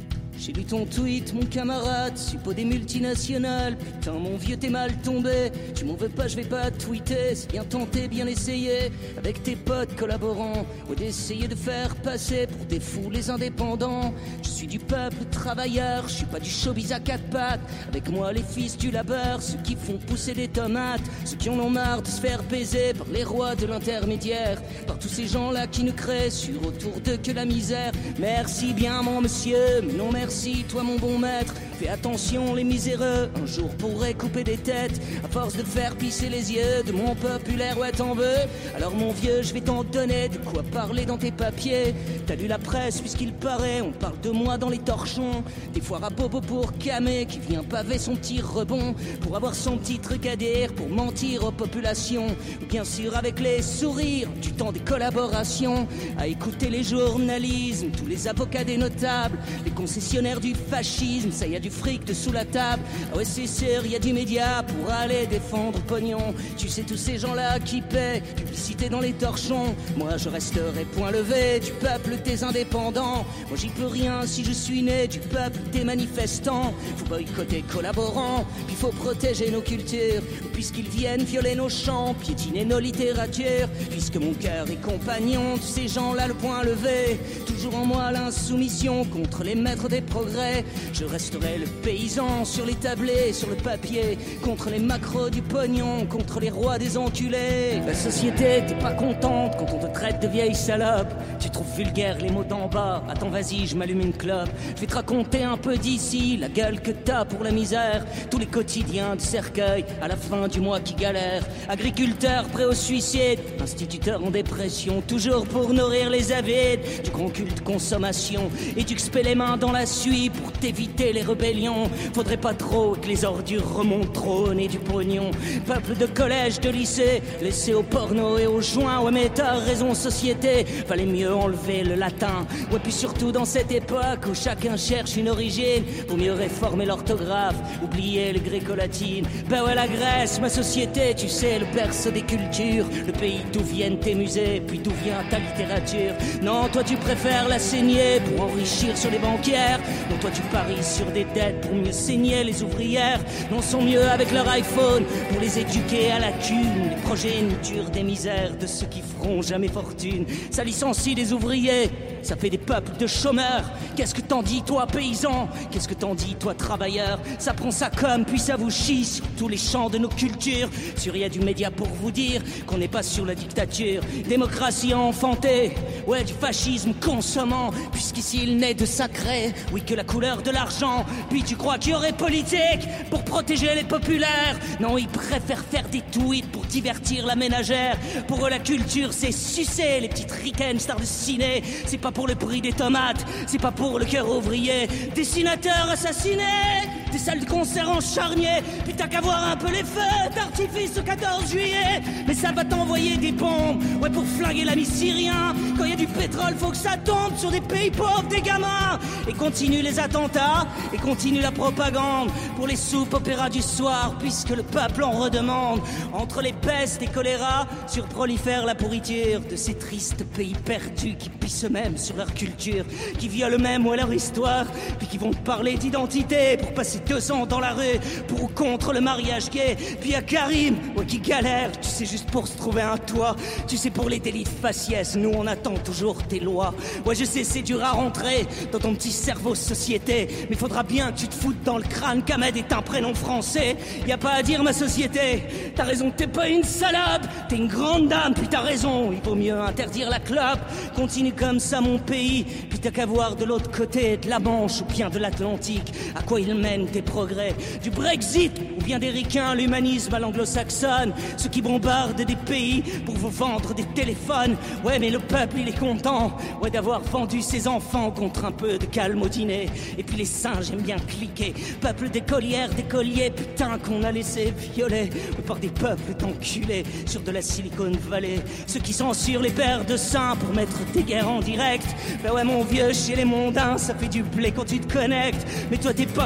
J'ai lu ton tweet, mon camarade, suppo des multinationales. Putain, mon vieux, t'es mal tombé. Tu m'en veux pas, je vais pas tweeter. C'est bien tenté, bien essayé, avec tes potes collaborants, ou d'essayer de faire passer pour des fous les indépendants. Je suis du peuple travailleur, je suis pas du showbiz à quatre pattes. Avec moi, les fils du labeur, ceux qui font pousser des tomates, ceux qui en ont marre de se faire baiser par les rois de l'intermédiaire, par tous ces gens-là qui ne créent sur autour d'eux que la misère. Merci bien, mon monsieur, mais non merci. Merci, toi mon bon maître, fais attention les miséreux, un jour pourraient couper des têtes, à force de faire pisser les yeux de mon populaire, ouais t'en veux. Alors mon vieux, je vais t'en donner de quoi parler dans tes papiers. T'as lu la presse puisqu'il paraît, on parle de moi dans les torchons. Des foires à bobo pour Camé qui vient paver son petit rebond, pour avoir son petit truc à dire, pour mentir aux populations. Ou bien sûr avec les sourires du temps des collaborations, à écouter les journalismes, tous les avocats des notables, les concessionnaires du fascisme, ça y a du fric de sous la table. Ah ouais c'est sûr, y a du média pour aller défendre pognon. Tu sais tous ces gens-là qui paient, publicité dans les torchons. Moi je resterai point levé du peuple des indépendants. Moi j'y peux rien si je suis né du peuple des manifestants. Faut boycotter collaborants, puis faut protéger nos cultures, puisqu'ils viennent violer nos chants, piétiner nos littératures. Puisque mon cœur est compagnon de ces gens-là le point levé, toujours en moi l'insoumission contre les maîtres des progrès. Je resterai le paysan sur les tablés, sur le papier, contre les macros du pognon, contre les rois des enculés. La société, t'es pas contente quand on te traite de vieille salope. Tu trouves vulgaire les mots d'en bas. Attends, vas-y, je m'allume une clope. Je vais te raconter un peu d'ici, la gueule que t'as pour la misère. Tous les quotidiens de cercueil, à la fin du mois qui galèrent. Agriculteurs prêts au suicide, instituteurs en dépression, toujours pour nourrir les avides du grand culte consommation. Et tu xpé les mains dans la suie pour t'éviter les rébellions. Faudrait pas trop que les ordures remontent trop au nez du pognon. Peuple de collège, de lycée, laissé au porno et aux joints. Ouais mais t'as raison société, fallait mieux enlever le latin. Ouais puis surtout dans cette époque où chacun cherche une origine, pour mieux réformer l'orthographe, oublier le gréco-latine. Bah ouais la Grèce, ma société, tu sais, le berceau des cultures, le pays d'où viennent tes musées, puis d'où vient ta littérature. Non, toi tu préfères la saigner pour enrichir sur les banquières. Non, toi tu paries sur des dettes pour mieux saigner les ouvrières. Non, sont mieux avec leur iPhone pour les éduquer à la thune, les progénitures des misères de ceux qui feront jamais fortune. Ça licencie des ouvriers, ça fait des peuples de chômeurs. Qu'est-ce que t'en dis toi paysan? Qu'est-ce que t'en dis toi travailleur? Ça prend ça comme puis ça vous chie sur tous les champs de nos cultures. Sur y a du média pour vous dire qu'on n'est pas sur la dictature. Démocratie enfantée, ouais du fascisme consommant, puisqu'ici il naît de sacré, oui que la couleur de l'argent. Puis tu crois qu'il y aurait politique pour protéger les populaires? Non, ils préfèrent faire des tweets pour divertir la ménagère. Pour eux la culture c'est sucer les petites ricaines stars de ciné. C'est pas pour le prix des tomates, c'est pas pour le cœur ouvrier. Dessinateurs assassinés, des salles de concert en charnier. Puis t'as qu'à voir un peu les feux d'artifice au quatorze juillet. Mais ça va t'envoyer des bombes, ouais pour flinguer l'ami syrien. Quand y a du pétrole faut que ça tombe sur des pays pauvres, des gamins. Et continue les attentats, et continue la propagande pour les soupes opéras du soir, puisque le peuple en redemande. Entre les pestes et choléra surprolifère la pourriture de ces tristes pays perdus qui pissent eux-mêmes sur leur culture, qui violent même ouais, leur histoire, puis qui vont te parler d'identité pour passer deux ans dans la rue pour ou contre le mariage gay. Puis à Karim, ouais qui galère, tu sais juste pour se trouver un toit. Tu sais pour les délits de faciès, nous on attend toujours tes lois. Ouais je sais c'est dur à rentrer dans ton petit cerveau société, mais faudra bien que tu te foutes dans le crâne qu'Ahmed est un prénom français. Y a pas à dire ma société, t'as raison t'es pas une salope, t'es une grande dame, puis t'as raison, il vaut mieux interdire la clope. Continue comme ça mon pays, puis t'as qu'à voir de l'autre côté de la Manche ou bien de l'Atlantique à quoi ils mènent tes progrès. Du Brexit ou bien des ricains, l'humanisme à l'anglo-saxonne, ceux qui bombardent des pays pour vous vendre des téléphones. Ouais mais le peuple il est content, ouais d'avoir vendu ses enfants contre un peu de calme au dîner. Et puis les singes aiment bien cliquer, peuple d'écolières, d'écoliers, putain qu'on a laissé violer par des peuples d'enculés sur de la Silicon Valley. Ceux qui censurent les paires de seins pour mettre des guerres en direct. Ben ouais mon vieux, chez les mondains ça fait du blé quand tu te connectes. Mais toi t'es pas collaborant,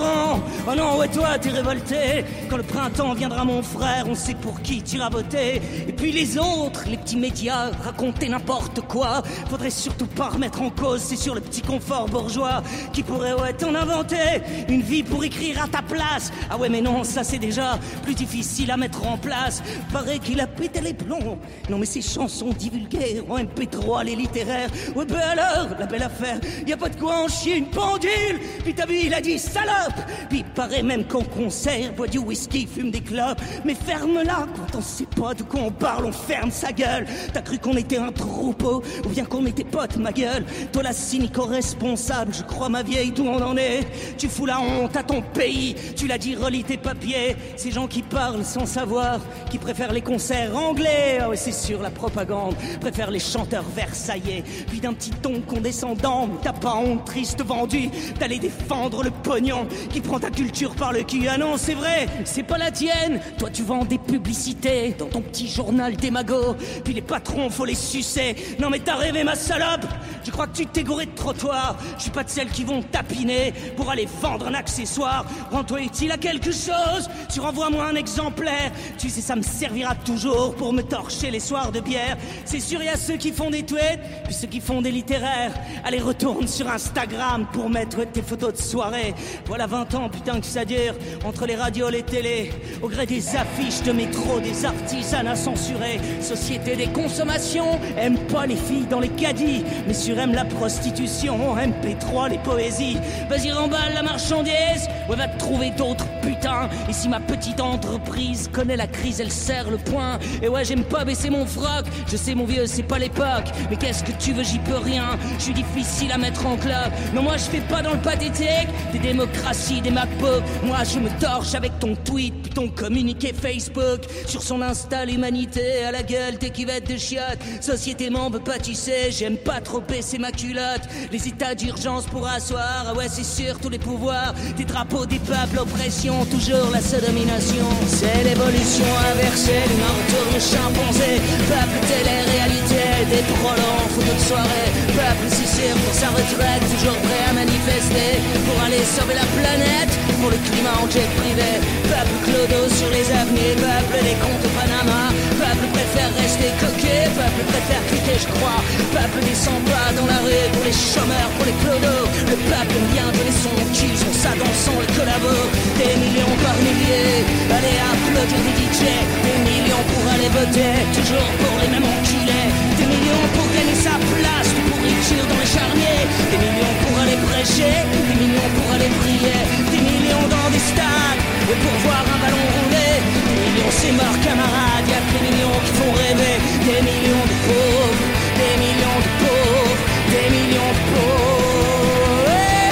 collaborant. Oh non, ouais, toi, t'es révolté. Quand le printemps viendra, mon frère, on sait pour qui t'iras voter. Et puis les autres, les petits médias, raconter n'importe quoi. Faudrait surtout pas remettre en cause, c'est sur le petit confort bourgeois qui pourrait, ouais, t'en inventer une vie pour écrire à ta place. Ah ouais, mais non, ça c'est déjà plus difficile à mettre en place. Paraît qu'il a pété les plombs. Non, mais ces chansons divulguées en M P trois, les littéraires. Ouais, ben alors, la belle affaire, y a pas de quoi en chier une pendule. Puis t'as vu, il a dit salope. Puis paraît même qu'en concert, boit du whisky, fume des clopes. Mais ferme-la, quand on sait pas de quoi on parle, on ferme sa gueule. T'as cru qu'on était un troupeau, ou bien qu'on était potes, ma gueule. Toi la cynico-responsable, je crois ma vieille, d'où on en est. Tu fous la honte à ton pays, tu l'as dit, relis tes papiers. Ces gens qui parlent sans savoir, qui préfèrent les concerts anglais. Ah ouais, c'est sûr, la propagande préfère les chanteurs versaillais. Puis d'un petit ton condescendant, t'as pas honte, triste vendu, d'aller défendre le pognon qui prend ta culture par le cul. Ah non, c'est vrai, c'est pas la tienne. Toi tu vends des publicités dans ton petit journal démago, puis les patrons faut les sucer. Non mais t'as rêvé, ma salope. Je crois que tu t'es gouré de trottoir. Je suis pas de celles qui vont tapiner pour aller vendre un accessoire. Rends-toi utile à quelque chose, tu renvoies-moi un exemplaire. Tu sais, ça me servira toujours pour me torcher les soirs de bière. C'est sûr, y a ceux qui font des tweets, puis ceux qui font des littéraires. Allez, retourne sur Instagram pour mettre tes photos de soirée. Voilà vingt ans, putain que ça dure, entre les radios, les télés, au gré des affiches de métro, des artisanats censurés. Société des consommations, aime pas les filles dans les caddies, mais sur aime la prostitution, M P trois, les poésies. Vas-y, remballe la marchandise, ouais, va te trouver d'autres putains. Et si ma petite entreprise connaît la crise, elle serre le poing. Et ouais, j'aime pas baisser mon froc, je sais mon vieux, c'est pas l'époque, mais qu'est-ce que tu veux, j'y peux rien. Je suis difficile à mettre en club. Non, moi je fais pas dans le pathétique des démocraties, des MacBooks. Moi je me torche avec ton tweet, puis ton communiqué Facebook. Sur son Insta, l'humanité à la gueule, tes cuvettes de chiottes. Société membre pâtissée, j'aime pas trop baisser ma culotte. Les états d'urgence pour asseoir, ah ouais c'est sûr, tous les pouvoirs. Des drapeaux, des peuples, oppression, toujours la seule domination. C'est l'évolution inversée d'une retourne chimpanzé. Peuple télé-réalité, des prolongs, photos de soirée. Peuple si sûr pour sa retraite, toujours prêt à manifester pour aller sauver la planète, pour le climat en jet privé. Peuple clodo sur les avenues, peuple des comptes Panama. Peuple préfère rester coquet, peuple préfère cliquer je crois. Peuple descend pas dans la rue pour les chômeurs, pour les clodos. Le peuple aime bien donner son cul, son ça dansant le collabo. Des millions par milliers, allez applaudir des D J. Des millions pour aller voter, toujours pour les mêmes enculés. Des millions pour gagner sa place, de pourriture dans les charniers. Des millions pour aller prêcher, des millions pour aller prier. Des millions dans des stades, et pour voir un ballon rouler. Des millions c'est mort camarades, y'a que les millions qui font rêver. Des millions de pauvres, des millions de pauvres, des millions de pauvres.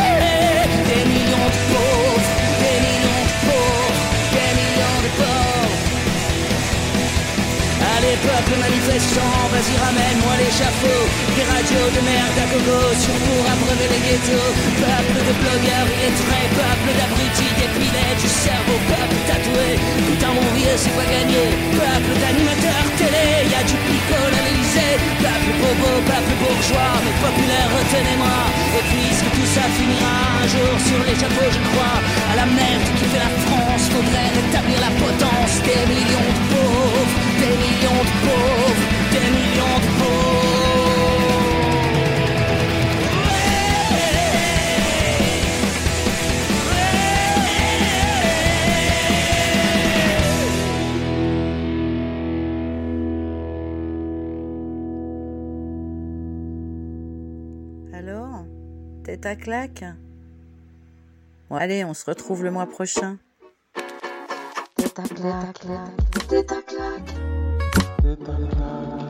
Des millions de pauvres, des millions de pauvres, des millions de pauvres. Allez peuple manifestant, vas-y ramène-moi l'échafaud. Des radios de merde à gogo, sur pour abreuver les ghettos. Peuple de blogueurs illettrés, peuple d'abrutis dépilés du cerveau. Peuple tatoué, putain mon vieux c'est pas gagné. Peuple d'animateurs télé, y'a du picole à l'Elysée. Peuple bobo, peuple bourgeois, mais populaire retenez-moi. Et puisque tout ça finira un jour sur l'échafaud je crois à la merde qui fait la France, faudrait rétablir la potence. Des millions de pauvres, des millions de pauvres, des millions de pauvres. Alors, tête à claque? Bon allez, on se retrouve le mois prochain. Tête à claque, tête à claque, tête à claque.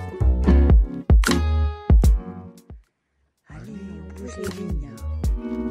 Allez, on bouge les lignes.